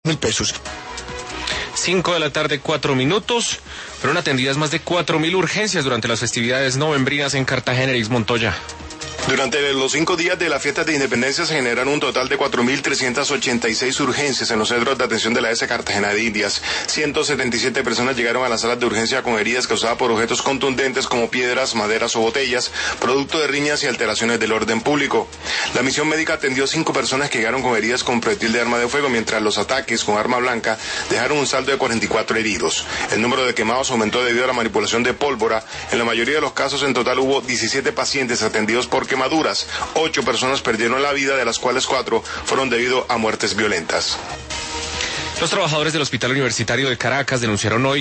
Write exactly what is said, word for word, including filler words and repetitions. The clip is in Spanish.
mil pesos. cinco de la tarde, cuatro minutos. Fueron atendidas más de cuatro mil urgencias durante las festividades novembrinas en Cartagena, Eris Montoya. Durante los cinco días de la fiesta de independencia se generaron un total de cuatro mil trescientas ochenta y seis urgencias en los centros de atención de la S Cartagena de Indias. ciento setenta y siete personas llegaron a las salas de urgencia con heridas causadas por objetos contundentes como piedras, maderas o botellas, producto de riñas y alteraciones del orden público. La misión médica atendió cinco personas que llegaron con heridas con proyectil de arma de fuego, mientras los ataques con arma blanca dejaron un saldo de cuarenta y cuatro heridos. El número de quemados aumentó debido a la manipulación de pólvora. En la mayoría de los casos, en total hubo diecisiete pacientes atendidos por quemaduras. Ocho personas perdieron la vida, de las cuales cuatro fueron debido a muertes violentas. Los trabajadores del Hospital Universitario de Caracas denunciaron hoy